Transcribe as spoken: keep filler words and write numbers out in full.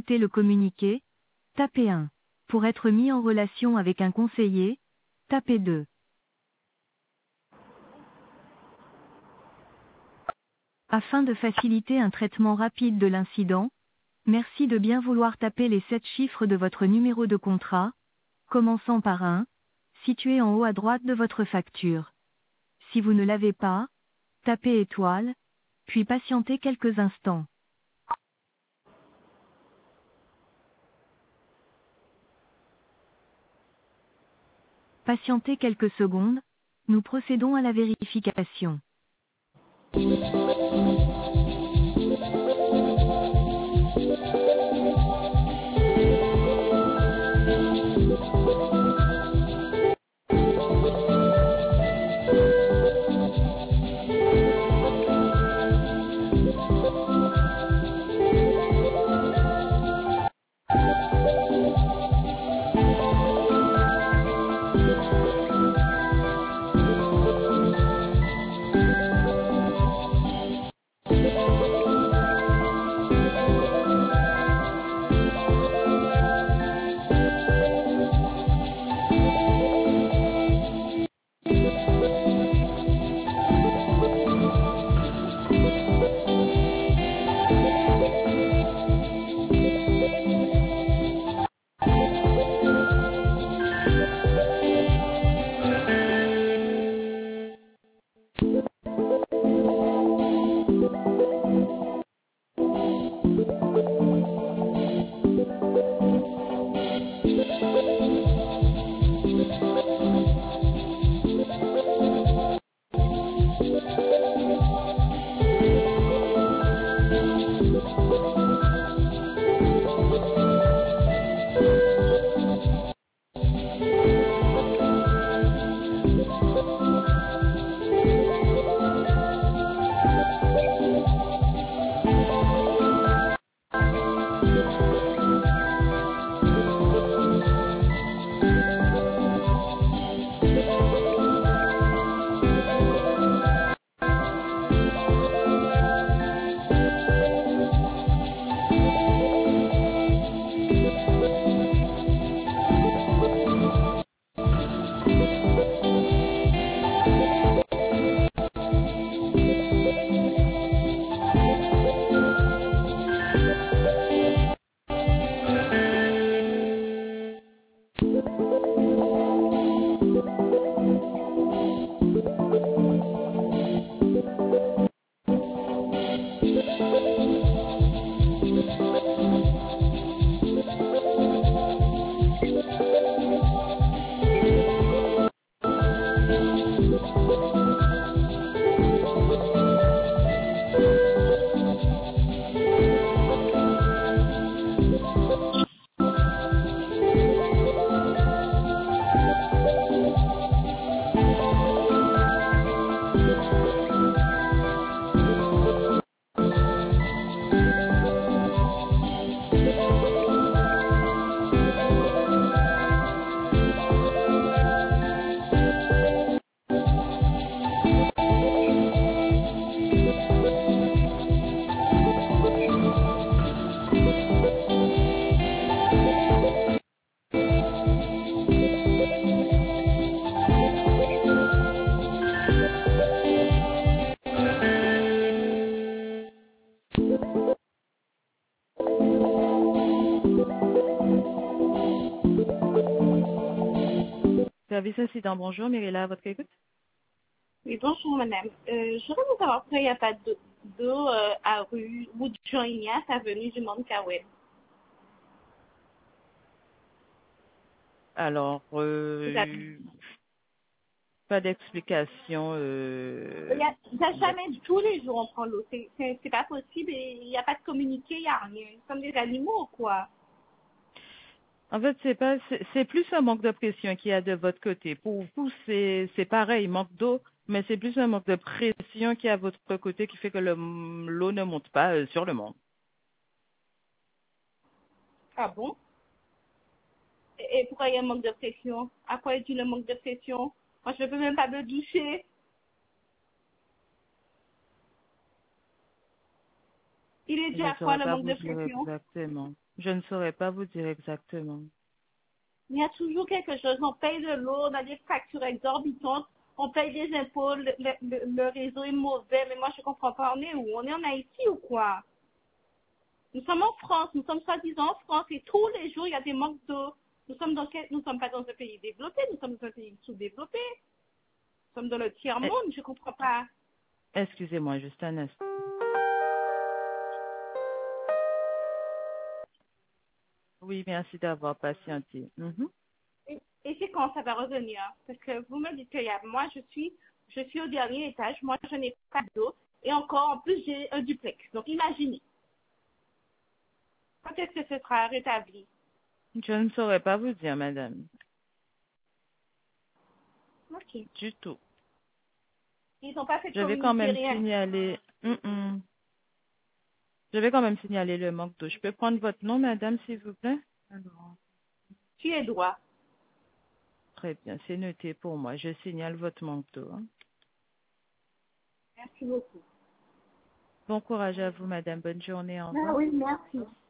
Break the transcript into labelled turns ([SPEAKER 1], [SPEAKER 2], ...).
[SPEAKER 1] écouter le communiqué, tapez un. Pour être mis en relation avec un conseiller, tapez deux. Afin de faciliter un traitement rapide de l'incident, merci de bien vouloir taper les sept chiffres de votre numéro de contrat, commençant par un, situé en haut à droite de votre facture. Si vous ne l'avez pas, tapez étoile, puis patientez quelques instants. Patientez quelques secondes, nous procédons à la vérification.
[SPEAKER 2] Service incident, bonjour, Myrilla, à votre écoute.
[SPEAKER 3] Oui, bonjour madame. Euh, je voudrais vous savoir pourquoi il n'y a pas d'eau d'eau, euh, à rue Wood Jean Ignace, avenue du Mont-Cawel.
[SPEAKER 2] Alors,
[SPEAKER 3] Vous avez-
[SPEAKER 2] euh, pas d'explication. Euh,
[SPEAKER 3] Il n'y a, il y a jamais, tous les jours on prend l'eau. C'est c'est- c'est pas possible et il n'y a pas de communiqué, il n'y a rien. Comme des animaux, quoi.
[SPEAKER 2] En fait, c'est pas, c'est c'est plus un manque de pression qu'il y a de votre côté. Pour vous, c'est c'est pareil, manque d'eau, mais c'est plus un manque de pression qu'il y a à votre côté qui fait que le- l'eau ne monte pas euh, sur le monde.
[SPEAKER 3] Ah bon? Et, et pourquoi il y a un manque de pression? À quoi est dû le manque de pression? Moi, je ne peux même pas me doucher. Il est dû
[SPEAKER 2] Je ne
[SPEAKER 3] à quoi
[SPEAKER 2] saurais
[SPEAKER 3] le
[SPEAKER 2] pas
[SPEAKER 3] manque
[SPEAKER 2] vous
[SPEAKER 3] de
[SPEAKER 2] dire
[SPEAKER 3] pression?
[SPEAKER 2] exactement. Je ne saurais pas vous dire exactement.
[SPEAKER 3] Il y a toujours quelque chose. On paye de l'eau, on a des factures exorbitantes, on paye des impôts, le, le, le- le réseau est mauvais, mais moi je comprends pas, on est où? On est en Haïti ou quoi? Nous sommes en France, nous sommes soi-disant en France et tous les jours il y a des manques d'eau. Nous sommes dans quel- nous sommes pas dans un pays développé, nous sommes dans un pays sous-développé. Nous sommes dans le
[SPEAKER 2] Eh,
[SPEAKER 3] tiers-monde, je comprends pas.
[SPEAKER 2] Excusez-moi, juste un instant. Oui, merci d'avoir patienté. Mhm.
[SPEAKER 3] Et, et c'est quand ça va revenir? Parce que vous me dites que il y a- moi je suis, je suis au dernier étage, moi je n'ai pas d'eau et encore en plus j'ai un duplex. Donc imaginez, quand est-ce que ce sera rétabli?
[SPEAKER 2] Je ne saurais pas vous dire, madame.
[SPEAKER 3] Ok.
[SPEAKER 2] Du tout.
[SPEAKER 3] Ils n'ont pas fait de
[SPEAKER 2] Je vais quand
[SPEAKER 3] communiquer
[SPEAKER 2] même
[SPEAKER 3] rien.
[SPEAKER 2] signaler. Mm-mm. Je vais quand même signaler le manque d'eau. Je peux prendre votre nom, madame, s'il vous plaît? Alors,
[SPEAKER 3] Tu es droit.
[SPEAKER 2] très bien, c'est noté pour moi. Je signale votre manque d'eau, hein.
[SPEAKER 3] Merci beaucoup.
[SPEAKER 2] Bon courage à vous, madame. Bonne journée. Au
[SPEAKER 3] Ah
[SPEAKER 2] revoir.
[SPEAKER 3] oui, merci.